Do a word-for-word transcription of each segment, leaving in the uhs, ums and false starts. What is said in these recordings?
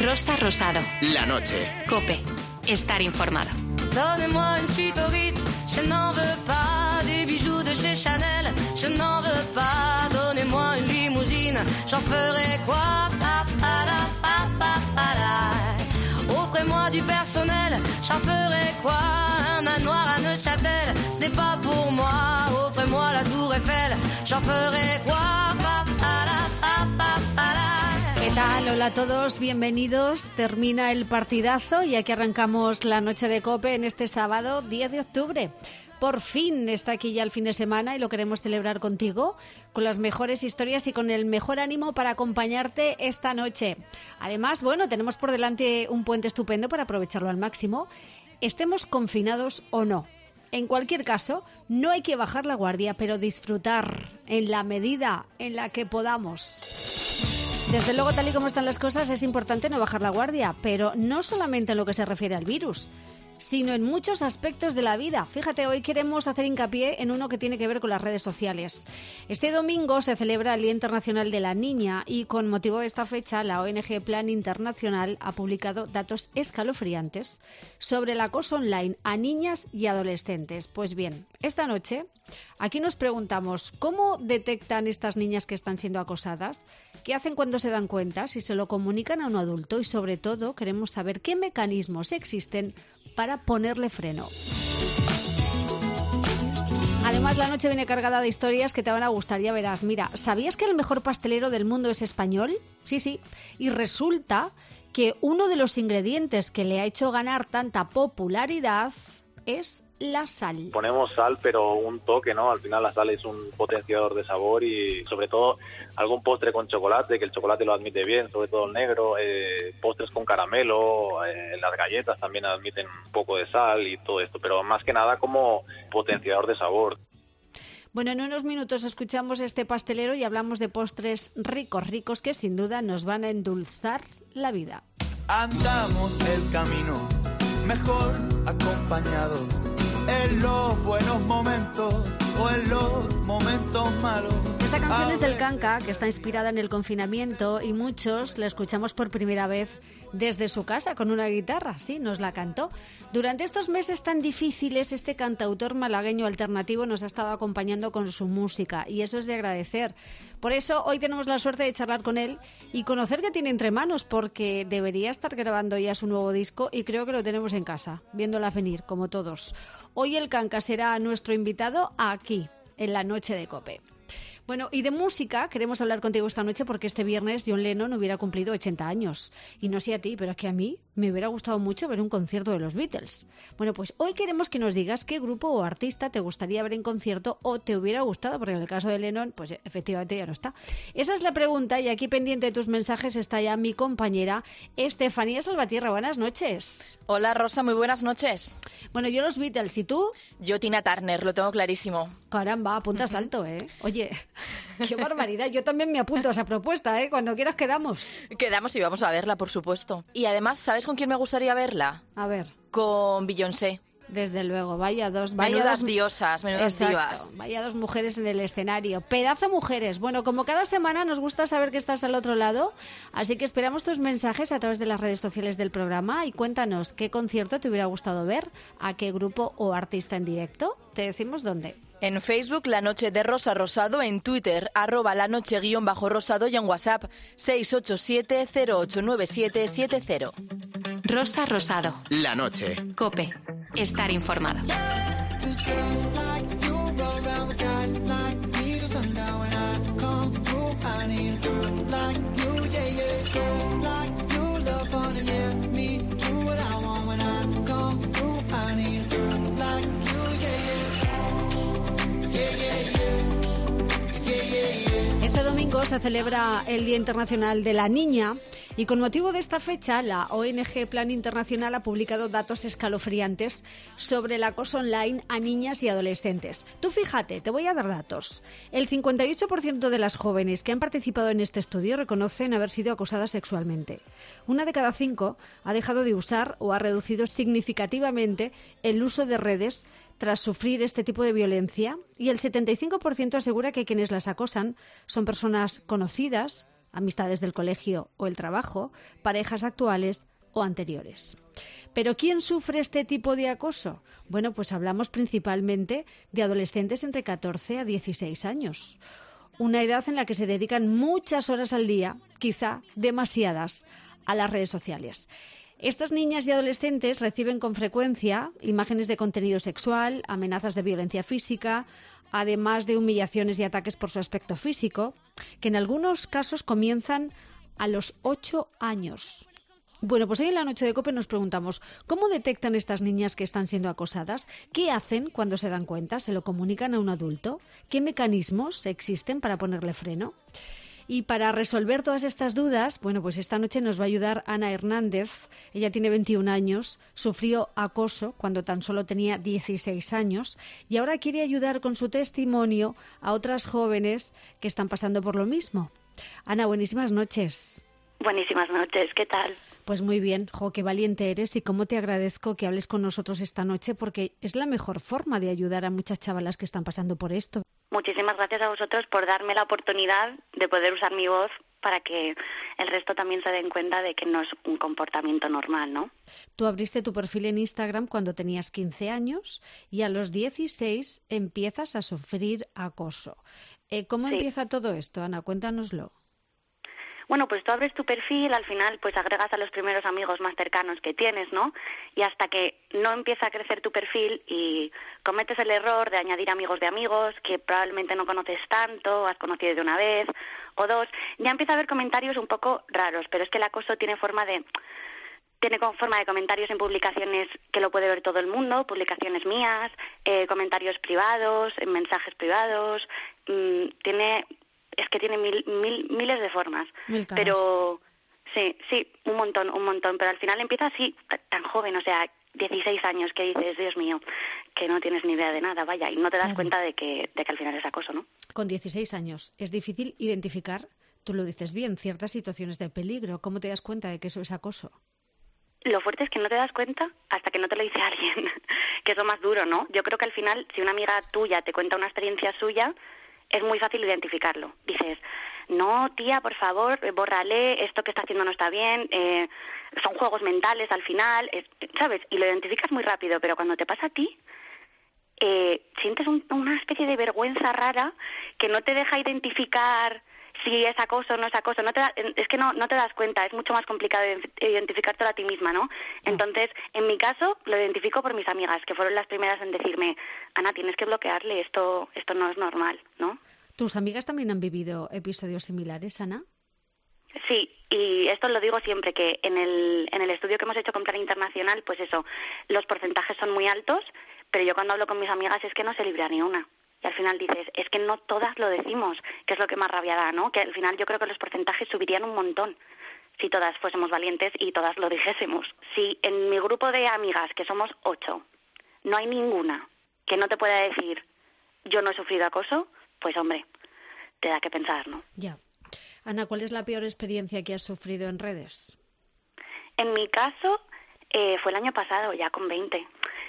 Rosa Rosado. La noche. COPE. Estar informado. Donnez-moi une suite au Ritz, je n'en veux pas. Des bijoux de chez Chanel, je n'en veux pas. Donnez-moi une limousine, j'en ferai quoi? Pa, pa, la, pa, pa, pa, la. Offrez-moi du personnel, j'en ferai quoi? Un manoir à Neuchâtel, ce n'est pas pour moi. Offrez-moi la Tour Eiffel, j'en ferai quoi? Pa, pa, la, pa, pa, pa, la. ¿Qué tal? Hola a todos, bienvenidos. Termina el partidazo y aquí arrancamos la noche de COPE en este sábado diez de octubre. Por fin está aquí ya el fin de semana y lo queremos celebrar contigo, con las mejores historias y con el mejor ánimo para acompañarte esta noche. Además, bueno, tenemos por delante un puente estupendo para aprovecharlo al máximo, estemos confinados o no. En cualquier caso, no hay que bajar la guardia, pero disfrutar en la medida en la que podamos. Desde luego, tal y como están las cosas, es importante no bajar la guardia, pero no solamente en lo que se refiere al virus, sino en muchos aspectos de la vida. Fíjate, hoy queremos hacer hincapié en uno que tiene que ver con las redes sociales. Este domingo se celebra el Día Internacional de la Niña y con motivo de esta fecha la O N G Plan Internacional ha publicado datos escalofriantes sobre el acoso online a niñas y adolescentes. Pues bien, esta noche aquí nos preguntamos cómo detectan estas niñas que están siendo acosadas, qué hacen cuando se dan cuenta, si se lo comunican a un adulto y sobre todo queremos saber qué mecanismos existen para ponerle freno. Además, la noche viene cargada de historias que te van a gustar, ya verás. Mira, ¿sabías que el mejor pastelero del mundo es español? Sí, sí. Y resulta que uno de los ingredientes que le ha hecho ganar tanta popularidad es la sal. Ponemos sal, pero un toque, ¿no? Al final la sal es un potenciador de sabor y sobre todo algún postre con chocolate, que el chocolate lo admite bien, sobre todo el negro, eh, postres con caramelo, eh, las galletas también admiten un poco de sal y todo esto, pero más que nada como potenciador de sabor. Bueno, en unos minutos escuchamos este pastelero y hablamos de postres ricos, ricos que sin duda nos van a endulzar la vida. Andamos el camino mejor acompañado en los buenos momentos o en los momentos malos. Esta canción es del Kanka, que está inspirada en el confinamiento y muchos la escuchamos por primera vez desde su casa con una guitarra, sí, nos la cantó. Durante estos meses tan difíciles, este cantautor malagueño alternativo nos ha estado acompañando con su música y eso es de agradecer. Por eso hoy tenemos la suerte de charlar con él y conocer qué tiene entre manos, porque debería estar grabando ya su nuevo disco y creo que lo tenemos en casa, viéndola venir, como todos. Hoy el Kanka será nuestro invitado aquí, en la noche de COPE. Bueno, y de música queremos hablar contigo esta noche porque este viernes John Lennon hubiera cumplido ochenta años. Y no sé a ti, pero es que a mí me hubiera gustado mucho ver un concierto de los Beatles. Bueno, pues hoy queremos que nos digas qué grupo o artista te gustaría ver en concierto o te hubiera gustado, porque en el caso de Lennon, pues efectivamente ya no está. Esa es la pregunta y aquí pendiente de tus mensajes está ya mi compañera Estefanía Salvatierra. Buenas noches. Hola Rosa, muy buenas noches. Bueno, yo los Beatles, ¿y tú? Yo Tina Turner, lo tengo clarísimo. Caramba, apuntas alto, ¿eh? Oye, qué barbaridad. Yo también me apunto a esa propuesta, ¿eh? Cuando quieras quedamos. Quedamos y vamos a verla, por supuesto. Y además, ¿sabes con quién me gustaría verla? A ver. Con Beyoncé. Desde luego, vaya dos... Vaya menudas dos, diosas, menudas exacto, divas. Vaya dos mujeres en el escenario. Pedazo mujeres. Bueno, como cada semana nos gusta saber que estás al otro lado, así que esperamos tus mensajes a través de las redes sociales del programa y cuéntanos qué concierto te hubiera gustado ver, a qué grupo o artista en directo. Te decimos dónde. En Facebook, La Noche de Rosa Rosado, en Twitter, arroba la noche guión bajo rosado y en WhatsApp, seis ocho siete cero ocho nueve siete siete cero. Rosa Rosado. La noche. COPE. Estar informado. Este domingo se celebra el Día Internacional de la Niña y con motivo de esta fecha la O N G Plan Internacional ha publicado datos escalofriantes sobre el acoso online a niñas y adolescentes. Tú fíjate, te voy a dar datos. El cincuenta y ocho por ciento de las jóvenes que han participado en este estudio reconocen haber sido acosadas sexualmente. Una de cada cinco ha dejado de usar o ha reducido significativamente el uso de redes tras sufrir este tipo de violencia y el setenta y cinco por ciento asegura que quienes las acosan son personas conocidas amistades del colegio o el trabajo, parejas actuales o anteriores. ¿Pero quién sufre este tipo de acoso? Bueno, pues hablamos principalmente de adolescentes entre catorce a dieciséis años. Una edad en la que se dedican muchas horas al día, quizá demasiadas, a las redes sociales. Estas niñas y adolescentes reciben con frecuencia imágenes de contenido sexual, amenazas de violencia física, además de humillaciones y ataques por su aspecto físico, que en algunos casos comienzan a los ocho años. Bueno, pues hoy en la Noche de COPE nos preguntamos, ¿cómo detectan estas niñas que están siendo acosadas? ¿Qué hacen cuando se dan cuenta? ¿Se lo comunican a un adulto? ¿Qué mecanismos existen para ponerle freno? Y para resolver todas estas dudas, bueno, pues esta noche nos va a ayudar Ana Hernández. Ella tiene veintiún años, sufrió acoso cuando tan solo tenía dieciséis años y ahora quiere ayudar con su testimonio a otras jóvenes que están pasando por lo mismo. Ana, buenísimas noches. Buenísimas noches, ¿qué tal? Pues muy bien, jo, qué valiente eres y cómo te agradezco que hables con nosotros esta noche porque es la mejor forma de ayudar a muchas chavalas que están pasando por esto. Muchísimas gracias a vosotros por darme la oportunidad de poder usar mi voz para que el resto también se den cuenta de que no es un comportamiento normal, ¿no? Tú abriste tu perfil en Instagram cuando tenías quince años y a los dieciséis empiezas a sufrir acoso. Eh, ¿Cómo sí. empieza todo esto, Ana? Cuéntanoslo. Bueno, pues tú abres tu perfil, al final pues agregas a los primeros amigos más cercanos que tienes, ¿no? Y hasta que no empieza a crecer tu perfil y cometes el error de añadir amigos de amigos que probablemente no conoces tanto, has conocido de una vez o dos, ya empieza a haber comentarios un poco raros, pero es que el acoso tiene forma de... Tiene forma de comentarios en publicaciones que lo puede ver todo el mundo, publicaciones mías, eh, comentarios privados, en mensajes privados, mmm, tiene... Es que tiene mil, mil, miles de formas, mil caras. Pero sí, sí, un montón, un montón, pero al final empieza así, tan joven, o sea, dieciséis años, que dices, Dios mío, que no tienes ni idea de nada, vaya, y no te das claro. cuenta de que, de que al final es acoso, ¿no? Con dieciséis años es difícil identificar, tú lo dices bien, ciertas situaciones de peligro. ¿Cómo te das cuenta de que eso es acoso? Lo fuerte es que no te das cuenta hasta que no te lo dice alguien, que es lo más duro, ¿no? Yo creo que al final, si una amiga tuya te cuenta una experiencia suya, es muy fácil identificarlo. Dices, no, tía, por favor, bórrale, esto que está haciendo no está bien, eh, son juegos mentales al final, eh, ¿sabes? Y lo identificas muy rápido, pero cuando te pasa a ti, eh, sientes un, una especie de vergüenza rara que no te deja identificar si es acoso o no es acoso. No te da, es que no, no te das cuenta, es mucho más complicado identificártelo a ti misma, ¿no? Entonces, en mi caso, lo identifico por mis amigas, que fueron las primeras en decirme, Ana, tienes que bloquearle, esto, esto no es normal, ¿no? ¿Tus amigas también han vivido episodios similares, Ana? Sí, y esto lo digo siempre, que en el, en el estudio que hemos hecho con Plan Internacional, pues eso, los porcentajes son muy altos, pero yo cuando hablo con mis amigas es que no se libra ni una. Y al final dices, es que no todas lo decimos, que es lo que más rabia da, ¿no? Que al final yo creo que los porcentajes subirían un montón si todas fuésemos valientes y todas lo dijésemos. Si en mi grupo de amigas, que somos ocho, no hay ninguna que no te pueda decir, yo no he sufrido acoso, pues hombre, te da que pensar, ¿no? Ya. Ana, ¿cuál es la peor experiencia que has sufrido en redes? En mi caso, eh, fue el año pasado, ya con veinte.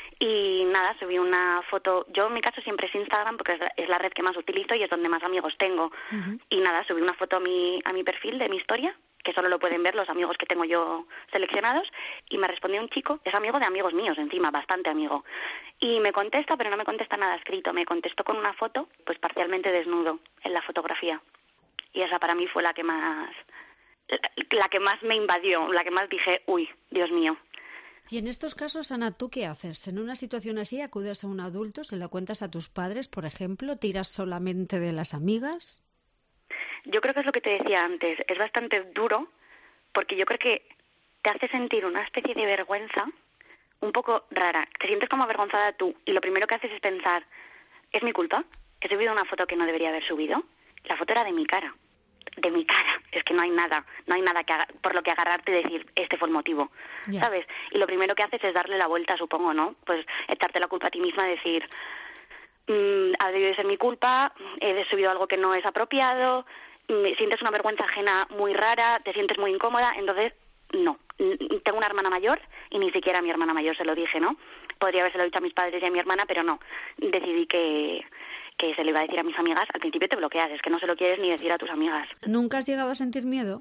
Y nada, subí una foto, yo en mi caso siempre es Instagram porque es la, es la red que más utilizo y es donde más amigos tengo. Uh-huh. Y nada, subí una foto a mi, a mi perfil de mi historia, que solo lo pueden ver los amigos que tengo yo seleccionados, y me respondió un chico, es amigo de amigos míos encima, bastante amigo. Y me contesta, pero no me contesta nada escrito, me contestó con una foto, pues parcialmente desnudo en la fotografía. Y esa para mí fue la que más, la, la que más me invadió, la que más dije, uy, Dios mío. Y en estos casos, Ana, ¿tú qué haces? En una situación así, ¿acudes a un adulto, se lo cuentas a tus padres, por ejemplo? ¿Tiras solamente de las amigas? Yo creo que es lo que te decía antes, es bastante duro, porque yo creo que te hace sentir una especie de vergüenza un poco rara. Te sientes como avergonzada tú, y lo primero que haces es pensar, ¿es mi culpa? ¿He subido una foto que no debería haber subido? La foto era de mi cara. de mi cara, es que no hay nada, no hay nada que por lo que agarrarte y decir, este fue el motivo, yeah. ¿sabes? Y lo primero que haces es darle la vuelta, supongo, ¿no? Pues echarte la culpa a ti misma, decir, mmm, ha debido de ser mi culpa, he subido algo que no es apropiado, me sientes una vergüenza ajena muy rara, te sientes muy incómoda, entonces, no. Tengo una hermana mayor y ni siquiera a mi hermana mayor se lo dije, ¿no? Podría habérselo dicho a mis padres y a mi hermana, pero no. Decidí que, que se lo iba a decir a mis amigas, al principio te bloqueas, es que no se lo quieres ni decir a tus amigas. ¿Nunca has llegado a sentir miedo?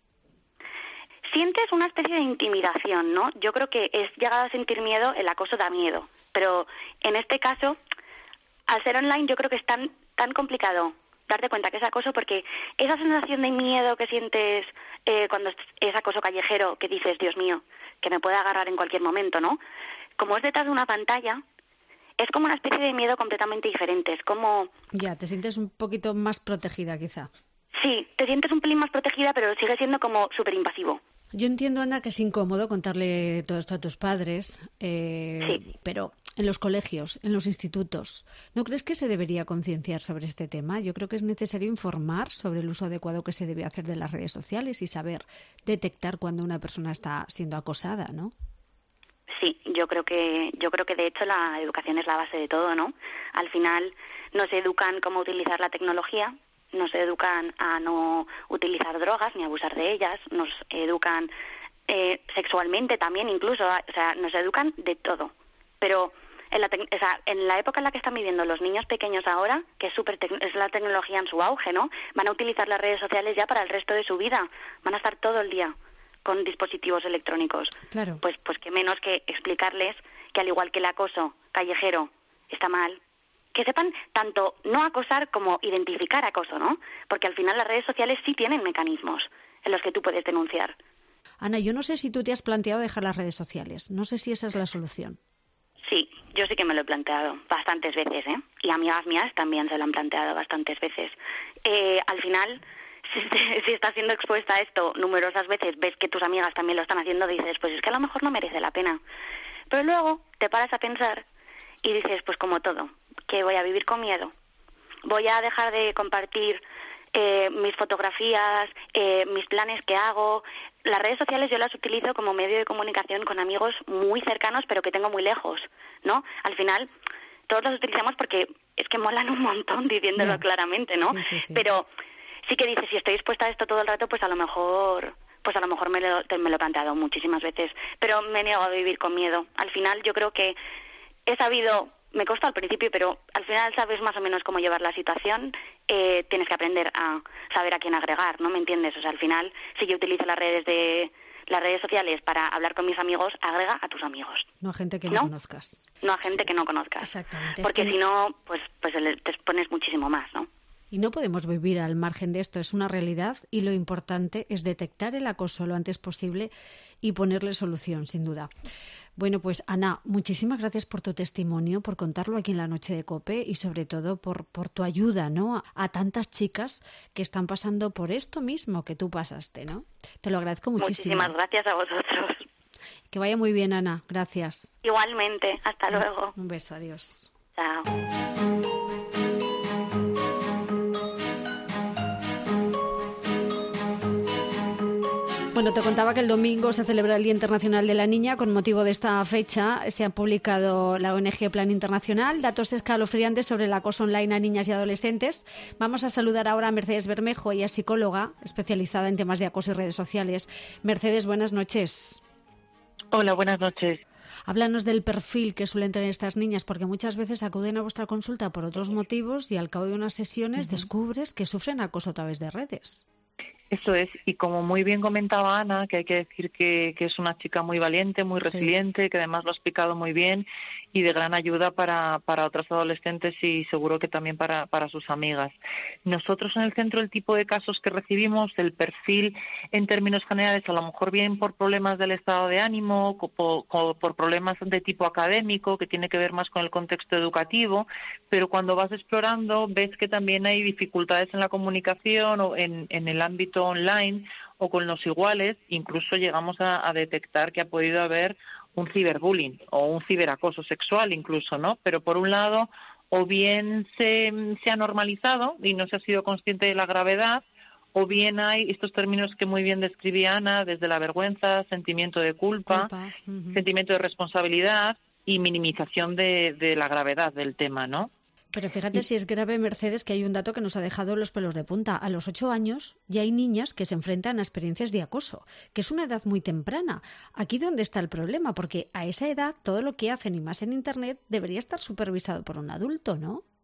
Sientes una especie de intimidación, ¿no? Yo creo que es llegado a sentir miedo, el acoso da miedo, pero en este caso, al ser online, yo creo que es tan, tan complicado darte cuenta que es acoso, porque esa sensación de miedo que sientes eh, cuando es acoso callejero, que dices, Dios mío, que me puede agarrar en cualquier momento, ¿no? Como es detrás de una pantalla, es como una especie de miedo completamente diferente, es como... Ya, te sientes un poquito más protegida, quizá. Sí, te sientes un pelín más protegida, pero sigue siendo como súper invasivo. Yo entiendo, Ana, que es incómodo contarle todo esto a tus padres, eh, sí. Pero en los colegios, en los institutos, ¿no crees que se debería concienciar sobre este tema? Yo creo que es necesario informar sobre el uso adecuado que se debe hacer de las redes sociales y saber detectar cuando una persona está siendo acosada, ¿no? Sí, yo creo que yo creo que de hecho la educación es la base de todo, ¿no? Al final nos educan cómo utilizar la tecnología, nos educan a no utilizar drogas ni abusar de ellas, nos educan eh, sexualmente también incluso, o sea, nos educan de todo. Pero en la, o sea, en la época en la que están viviendo los niños pequeños ahora, que es, super es la tecnología en su auge, ¿no? Van a utilizar las redes sociales ya para el resto de su vida, van a estar todo el día con dispositivos electrónicos. Claro. Pues, pues que menos que explicarles que al igual que el acoso callejero está mal, que sepan tanto no acosar como identificar acoso, ¿no? Porque al final las redes sociales sí tienen mecanismos en los que tú puedes denunciar. Ana, yo no sé si tú te has planteado dejar las redes sociales. No sé si esa es la solución. Sí, yo sí que me lo he planteado bastantes veces, ¿eh? Y amigas mías también se lo han planteado bastantes veces. Eh, al final, si, si estás siendo expuesta a esto numerosas veces, ves que tus amigas también lo están haciendo, dices, pues es que a lo mejor no merece la pena. Pero luego te paras a pensar y dices, pues como todo, que voy a vivir con miedo. Voy a dejar de compartir eh, mis fotografías, eh, mis planes que hago. Las redes sociales yo las utilizo como medio de comunicación con amigos muy cercanos, pero que tengo muy lejos, ¿no? Al final, todos los utilizamos porque es que molan un montón, diciéndolo yeah. claramente, ¿no? Sí, sí, sí. Pero sí que dices, si estoy expuesta a esto todo el rato, pues a lo mejor... pues a lo mejor me lo, me lo he planteado muchísimas veces, pero me niego a vivir con miedo. Al final yo creo que he sabido, me costó al principio, pero al final sabes más o menos cómo llevar la situación, eh, tienes que aprender a saber a quién agregar, ¿no? ¿Me entiendes? O sea, al final, si yo utilizo las redes de las redes sociales para hablar con mis amigos, agrega a tus amigos. No a gente que no, no conozcas. No a gente sí. que no conozcas. Exactamente. Porque es que... si no, pues, pues te expones muchísimo más, ¿no? Y no podemos vivir al margen de esto, es una realidad y lo importante es detectar el acoso lo antes posible y ponerle solución, sin duda. Bueno, pues Ana, muchísimas gracias por tu testimonio, por contarlo aquí en La Noche de COPE y sobre todo por, por tu ayuda, ¿no? A, a tantas chicas que están pasando por esto mismo que tú pasaste, ¿no? Te lo agradezco muchísimo. Muchísimas gracias a vosotros. Que vaya muy bien, Ana. Gracias. Igualmente. Hasta luego. Un beso. Adiós. Chao. Bueno, te contaba que el domingo se celebra el Día Internacional de la Niña. Con motivo de esta fecha se ha publicado la O N G Plan Internacional datos escalofriantes sobre el acoso online a niñas y adolescentes. Vamos a saludar ahora a Mercedes Bermejo, ella es psicóloga especializada en temas de acoso y redes sociales. Mercedes, buenas noches. Hola, buenas noches. Háblanos del perfil que suelen tener estas niñas, porque muchas veces acuden a vuestra consulta por otros motivos y al cabo de unas sesiones uh-huh. descubres que sufren acoso a través de redes. Eso es, y como muy bien comentaba Ana, que hay que decir que, que es una chica muy valiente, muy resiliente, sí. que además lo ha explicado muy bien y de gran ayuda para, para otras adolescentes y seguro que también para, para sus amigas. Nosotros en el centro el tipo de casos que recibimos, el perfil en términos generales, a lo mejor bien por problemas del estado de ánimo, por, por problemas de tipo académico, que tiene que ver más con el contexto educativo, pero cuando vas explorando ves que también hay dificultades en la comunicación o en, en el ámbito online o con los iguales, incluso llegamos a, a detectar que ha podido haber un ciberbullying o un ciberacoso sexual incluso, ¿no? Pero por un lado, o bien se, se ha normalizado y no se ha sido consciente de la gravedad, o bien hay estos términos que muy bien describía Ana, desde la vergüenza, sentimiento de culpa, culpa. Uh-huh. sentimiento de responsabilidad y minimización de, de la gravedad del tema, ¿no? Pero fíjate si es grave, Mercedes, que hay un dato que nos ha dejado los pelos de punta. A los ocho años ya hay niñas que se enfrentan a experiencias de acoso, que es una edad muy temprana. Aquí donde está el problema, porque a esa edad todo lo que hacen, y más en Internet, debería estar supervisado por un adulto, ¿no?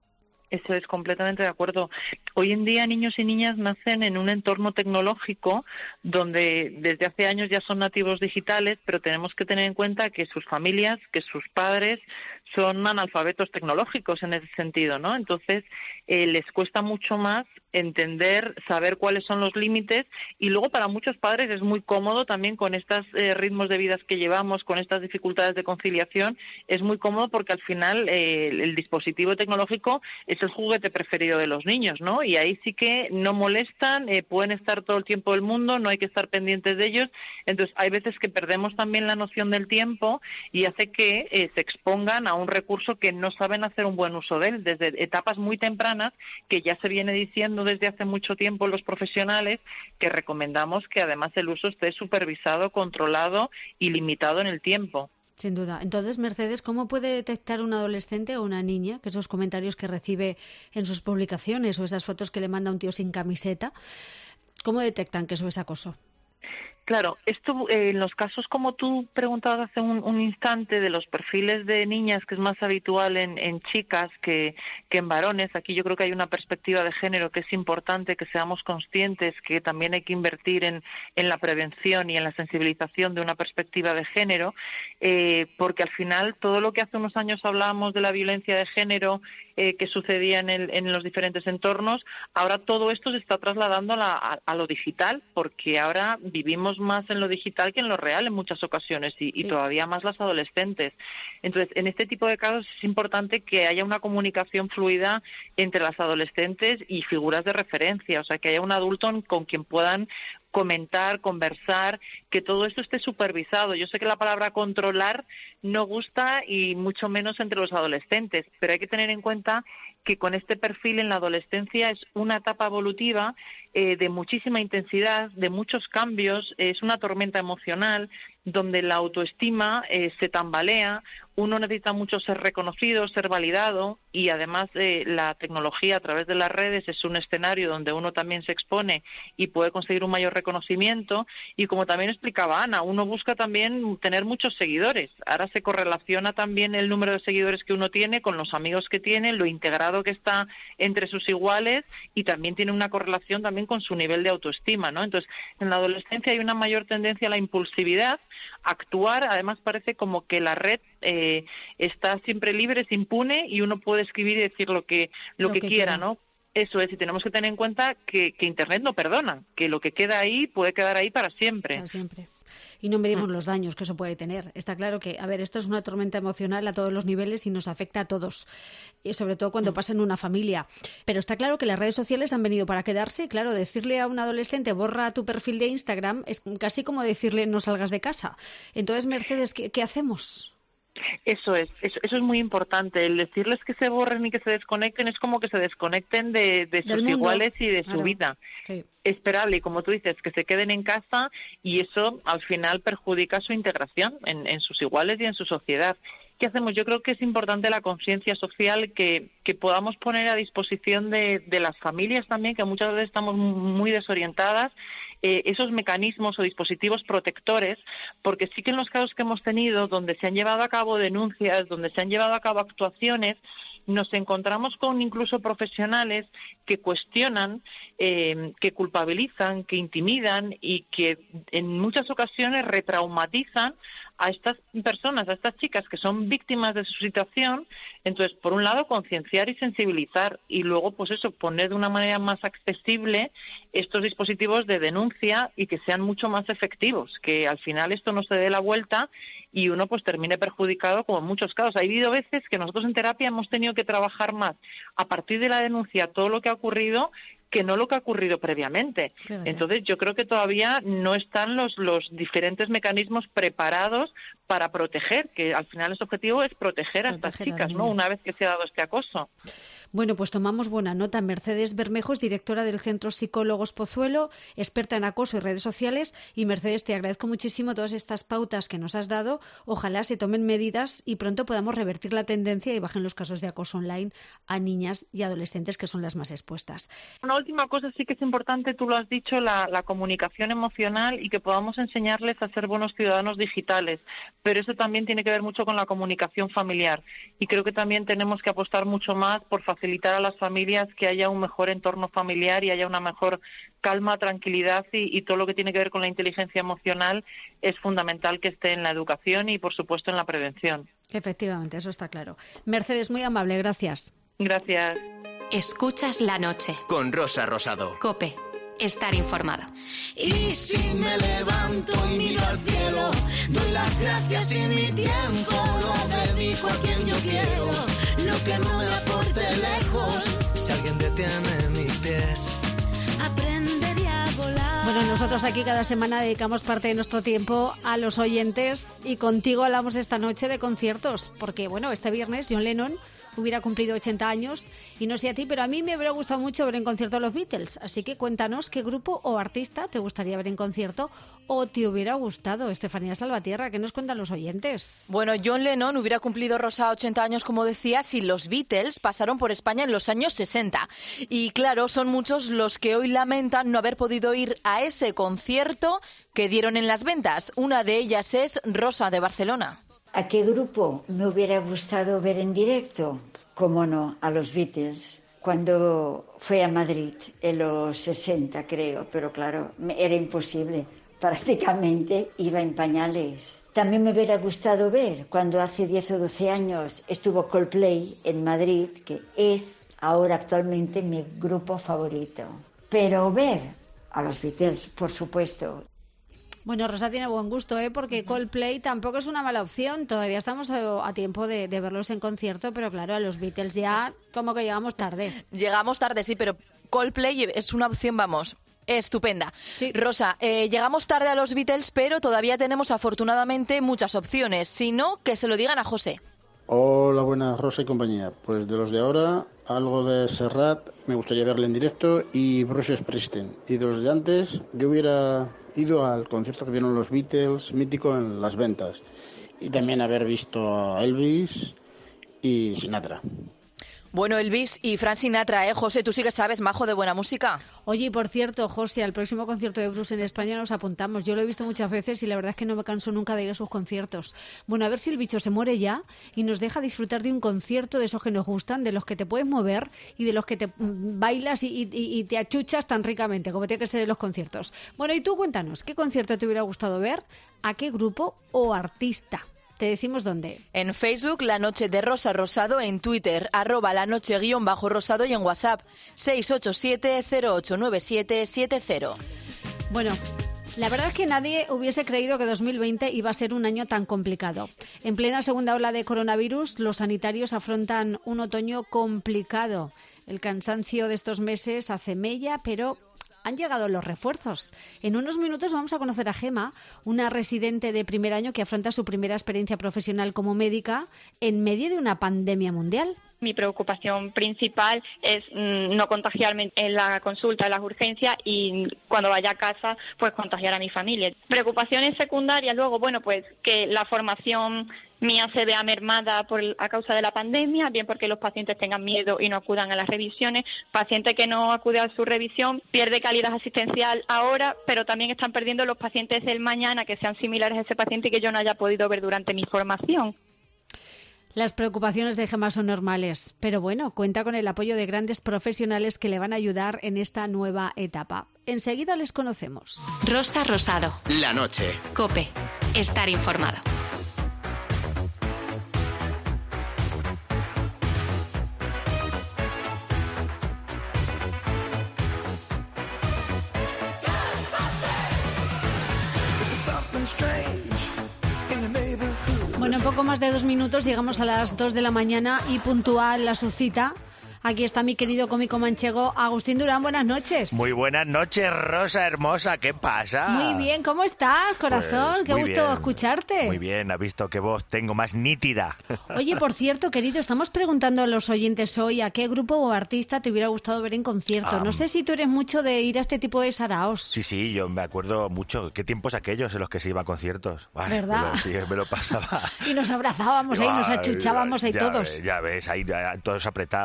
Eso es, completamente de acuerdo. Hoy en día niños y niñas nacen en un entorno tecnológico donde desde hace años ya son nativos digitales, pero tenemos que tener en cuenta que sus familias, que sus padres son analfabetos tecnológicos en ese sentido, ¿no? Entonces, eh, les cuesta mucho más entender, saber cuáles son los límites, y luego para muchos padres es muy cómodo también con estos eh, ritmos de vidas que llevamos, con estas dificultades de conciliación, es muy cómodo porque al final eh, el, el dispositivo tecnológico es el juguete preferido de los niños, ¿no? Y ahí sí que no molestan, eh, pueden estar todo el tiempo del mundo, no hay que estar pendientes de ellos. Entonces hay veces que perdemos también la noción del tiempo y hace que eh, se expongan a un recurso que no saben hacer un buen uso de él desde etapas muy tempranas, que ya se viene diciendo desde hace mucho tiempo los profesionales, que recomendamos que además el uso esté supervisado, controlado y limitado en el tiempo. Sin duda. Entonces, Mercedes, ¿cómo puede detectar un adolescente o una niña que esos comentarios que recibe en sus publicaciones o esas fotos que le manda un tío sin camiseta, cómo detectan que eso es acoso? Claro, esto eh, en los casos como tú preguntabas hace un, un instante de los perfiles de niñas, que es más habitual en, en chicas que, que en varones, aquí yo creo que hay una perspectiva de género que es importante que seamos conscientes que también hay que invertir en, en la prevención y en la sensibilización de una perspectiva de género, eh, porque al final todo lo que hace unos años hablábamos de la violencia de género eh, que sucedía en, el, en los diferentes entornos, ahora todo esto se está trasladando a, la, a, a lo digital, porque ahora vivimos más en lo digital que en lo real en muchas ocasiones y, y sí. Todavía más las adolescentes. Entonces, en este tipo de casos es importante que haya una comunicación fluida entre las adolescentes y figuras de referencia, o sea, que haya un adulto con quien puedan comentar, conversar, que todo esto esté supervisado. Yo sé que la palabra controlar no gusta y mucho menos entre los adolescentes, pero hay que tener en cuenta que con este perfil en la adolescencia es una etapa evolutiva eh, de muchísima intensidad, de muchos cambios, eh, es una tormenta emocional donde la autoestima eh, se tambalea, uno necesita mucho ser reconocido, ser validado, y además eh, la tecnología a través de las redes es un escenario donde uno también se expone y puede conseguir un mayor reconocimiento, y como también explicaba Ana, uno busca también tener muchos seguidores. Ahora se correlaciona también el número de seguidores que uno tiene con los amigos que tiene, lo integrado que está entre sus iguales, y también tiene una correlación también con su nivel de autoestima, ¿no? Entonces, en la adolescencia hay una mayor tendencia a la impulsividad, a actuar, además parece como que la red eh, está siempre libre, es impune, y uno puede escribir y decir lo que lo, lo que, que quiera, quiera, ¿no? Eso es, y tenemos que tener en cuenta que, que Internet no perdona, que lo que queda ahí puede quedar ahí para siempre. Para siempre. Y no medimos mm. los daños que eso puede tener. Está claro que, a ver, esto es una tormenta emocional a todos los niveles y nos afecta a todos, y sobre todo cuando mm. pasa en una familia. Pero está claro que las redes sociales han venido para quedarse. Claro, decirle a un adolescente borra tu perfil de Instagram es casi como decirle no salgas de casa. Entonces, Mercedes, ¿qué, qué hacemos? Eso es, eso, eso es muy importante. El decirles que se borren y que se desconecten es como que se desconecten de, de sus iguales y de claro. su vida. Sí. Esperable, y como tú dices, que se queden en casa, y eso al final perjudica su integración en, en sus iguales y en su sociedad. ¿Qué hacemos? Yo creo que es importante la conciencia social que, que podamos poner a disposición de, de las familias también, que muchas veces estamos muy desorientadas, eh, esos mecanismos o dispositivos protectores, porque sí que en los casos que hemos tenido, donde se han llevado a cabo denuncias, donde se han llevado a cabo actuaciones, nos encontramos con incluso profesionales que cuestionan, eh, que culpabilizan, que intimidan y que en muchas ocasiones retraumatizan a estas personas, a estas chicas que son víctimas de su situación. Entonces, por un lado, concienciar y sensibilizar, y luego, pues eso, poner de una manera más accesible estos dispositivos de denuncia y que sean mucho más efectivos, que al final esto no se dé la vuelta y uno pues termine perjudicado, como en muchos casos. Ha habido veces que nosotros en terapia hemos tenido que trabajar más a partir de la denuncia todo lo que ha ocurrido que no lo que ha ocurrido previamente. Claro. Entonces, yo creo que todavía no están los, los diferentes mecanismos preparados para proteger, que al final ese objetivo es proteger a proteger estas chicas, ¿no? Una vez que se ha dado este acoso. Bueno, pues tomamos buena nota. Mercedes Bermejo es directora del Centro Psicólogos Pozuelo, experta en acoso y redes sociales. Y Mercedes, te agradezco muchísimo todas estas pautas que nos has dado. Ojalá se tomen medidas y pronto podamos revertir la tendencia y bajen los casos de acoso online a niñas y adolescentes, que son las más expuestas. Una última cosa sí que es importante, tú lo has dicho, la, la comunicación emocional, y que podamos enseñarles a ser buenos ciudadanos digitales, pero eso también tiene que ver mucho con la comunicación familiar. Y creo que también tenemos que apostar mucho más por facilitar a las familias que haya un mejor entorno familiar y haya una mejor calma, tranquilidad y, y todo lo que tiene que ver con la inteligencia emocional es fundamental que esté en la educación y, por supuesto, en la prevención. Efectivamente, eso está claro. Mercedes, muy amable, gracias. Gracias. Escuchas la noche. Con Rosa Rosado. COPE. Estar informado. Y si me levanto y miro al cielo, doy las gracias y mi tiempo lo dedico a quien yo quiero. Lo que no me aporte lejos, si alguien detiene mis pies, aprendería a volar. Bueno, nosotros aquí cada semana dedicamos parte de nuestro tiempo a los oyentes y contigo hablamos esta noche de conciertos, porque bueno, este viernes John Lennon hubiera cumplido ochenta años y no sé a ti, pero a mí me hubiera gustado mucho ver en concierto a los Beatles, así que cuéntanos qué grupo o artista te gustaría ver en concierto o te hubiera gustado. Estefanía Salvatierra, ¿qué nos cuentan los oyentes? Bueno, John Lennon hubiera cumplido, Rosa, ochenta años, como decía, si los Beatles pasaron por España en los años sesenta. Y claro, son muchos los que hoy lamentan no haber podido ir a ese concierto que dieron en las ventas. Una de ellas es Rosa, de Barcelona. ¿A qué grupo me hubiera gustado ver en directo? Cómo no, a los Beatles. Cuando fue a Madrid, en los sesenta creo, pero claro, era imposible. Prácticamente iba en pañales. También me hubiera gustado ver cuando hace diez o doce años estuvo Coldplay en Madrid, que es ahora actualmente mi grupo favorito. Pero ver a los Beatles, por supuesto. Bueno, Rosa tiene buen gusto, ¿eh? Porque Coldplay tampoco es una mala opción. Todavía estamos a, a tiempo de, de verlos en concierto, pero claro, a los Beatles ya como que llegamos tarde. Llegamos tarde, sí, pero Coldplay es una opción, vamos, estupenda. Sí. Rosa, eh, llegamos tarde a los Beatles, pero todavía tenemos afortunadamente muchas opciones. Si no, que se lo digan a José. Hola, buenas, Rosa y compañía. Pues de los de ahora, algo de Serrat, me gustaría verle en directo, y Bruce Springsteen. Y de los de antes, yo hubiera ido al concierto que dieron los Beatles, mítico, en Las Ventas. Y también haber visto a Elvis y Sinatra. Bueno, Elvis y Frank Sinatra, ¿eh? José, tú sí que sabes, majo, de buena música. Oye, y por cierto, José, al próximo concierto de Bruce en España nos apuntamos. Yo lo he visto muchas veces y la verdad es que no me canso nunca de ir a sus conciertos. Bueno, a ver si el bicho se muere ya y nos deja disfrutar de un concierto de esos que nos gustan, de los que te puedes mover y de los que te bailas y, y, y te achuchas tan ricamente, como tiene que ser en los conciertos. Bueno, y tú cuéntanos, ¿qué concierto te hubiera gustado ver? ¿A qué grupo o artista? Te decimos dónde. En Facebook, La Noche de Rosa Rosado, en Twitter, arroba la noche guión bajo rosado, y en WhatsApp, seis ocho siete, cero ocho nueve siete, siete cero. Bueno, la verdad es que nadie hubiese creído que dos mil veinte iba a ser un año tan complicado. En plena segunda ola de coronavirus, los sanitarios afrontan un otoño complicado. El cansancio de estos meses hace mella, pero han llegado los refuerzos. En unos minutos vamos a conocer a Gema, una residente de primer año que afronta su primera experiencia profesional como médica en medio de una pandemia mundial. Mi preocupación principal es mmm, no contagiarme en la consulta, en las urgencias, y cuando vaya a casa, pues contagiar a mi familia. Preocupaciones secundarias, luego, bueno, pues que la formación mía se vea mermada por, a causa de la pandemia, bien porque los pacientes tengan miedo y no acudan a las revisiones. Paciente que no acude a su revisión pierde calidad asistencial ahora, pero también están perdiendo los pacientes del mañana que sean similares a ese paciente y que yo no haya podido ver durante mi formación. Las preocupaciones de Gemma son normales, pero bueno, cuenta con el apoyo de grandes profesionales que le van a ayudar en esta nueva etapa. Enseguida les conocemos. Rosa Rosado. La noche. COPE. Estar informado. Bueno, en poco más de dos minutos llegamos a las dos de la mañana y puntual a su cita. Aquí está mi querido cómico manchego Agustín Durán. Buenas noches. Muy buenas noches, Rosa hermosa. ¿Qué pasa? Muy bien. ¿Cómo estás, corazón? Pues, Qué gusto bien. escucharte. Muy bien. ¿Has visto qué voz tengo más nítida? Oye, por cierto, querido, estamos preguntando a los oyentes hoy a qué grupo o artista te hubiera gustado ver en concierto. Um, no sé si tú eres mucho de ir a este tipo de saraos. Sí, sí, yo me acuerdo mucho. ¿Qué tiempos aquellos en los que se iba a conciertos? Ay, ¿verdad? Me lo, sí, me lo pasaba. Y nos abrazábamos ahí, nos achuchábamos ahí ya todos. Ves, ya ves, ahí todos apretados.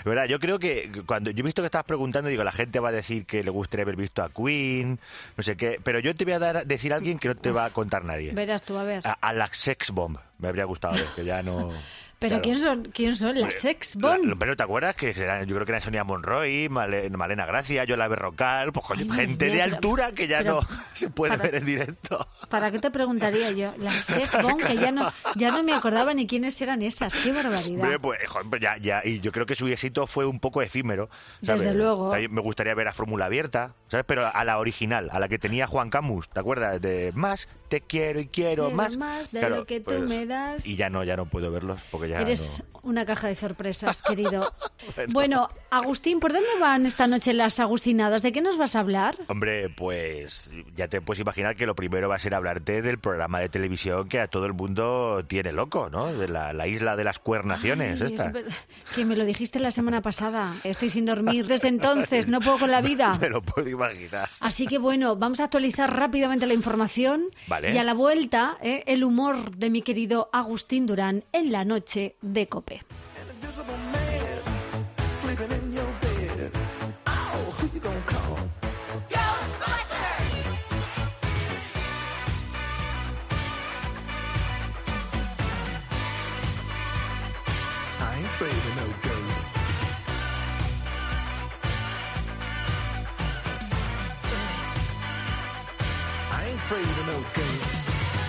¿Verdad? Yo creo que cuando yo he visto que estabas preguntando, digo, la gente va a decir que le gustaría haber visto a Queen, no sé qué, pero yo te voy a dar, decir a alguien que no te va a contar nadie. Verás tú, a ver. A, a la Sex Bomb. Me habría gustado ver, que ya no... ¿Pero claro. quién son? ¿Quién son? ¿Las Sex Bomb? La, pero ¿te acuerdas? Que eran, yo creo que eran Sonia Monroy, Male, Malena Gracia, Yola Berrocal, pues coño, Ay, gente mía, de pero, altura que ya no se puede para, ver en directo. ¿Para qué te preguntaría yo? Las Sex Bomb, que ya no, ya no me acordaba ni quiénes eran esas. ¡Qué barbaridad! Hombre, pues, joder, ya, ya, y yo creo que su éxito fue un poco efímero, ¿sabes? Desde luego. Me gustaría ver a Fórmula Abierta, ¿sabes? Pero a la original, a la que tenía Juan Camus, ¿te acuerdas? De más, te quiero y quiero, quiero más. más de claro, lo que pues, tú me das. Y ya no, ya no puedo verlos porque ya Eres no... una caja de sorpresas, querido. bueno. bueno, Agustín, ¿por dónde van esta noche las agustinadas? ¿De qué nos vas a hablar? Hombre, pues ya te puedes imaginar que lo primero va a ser hablarte del programa de televisión que a todo el mundo tiene loco, ¿no? De la, la isla de las cuernaciones. Ay, esta. Que me lo dijiste la semana pasada. Estoy sin dormir desde entonces, no puedo con la vida. Me lo puedo imaginar. Así que bueno, vamos a actualizar rápidamente la información. Vale. Y a la vuelta, eh, el humor de mi querido Agustín Durán en la noche de COPE. Afraid of no ghosts.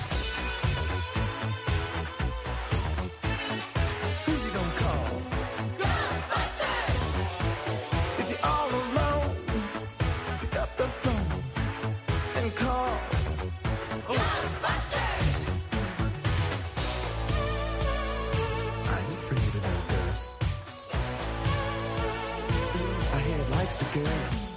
Who you gonna call? Ghostbusters! If you're all alone, pick up the phone and call Ghostbusters! I ain't afraid of no ghosts. My head likes the girls.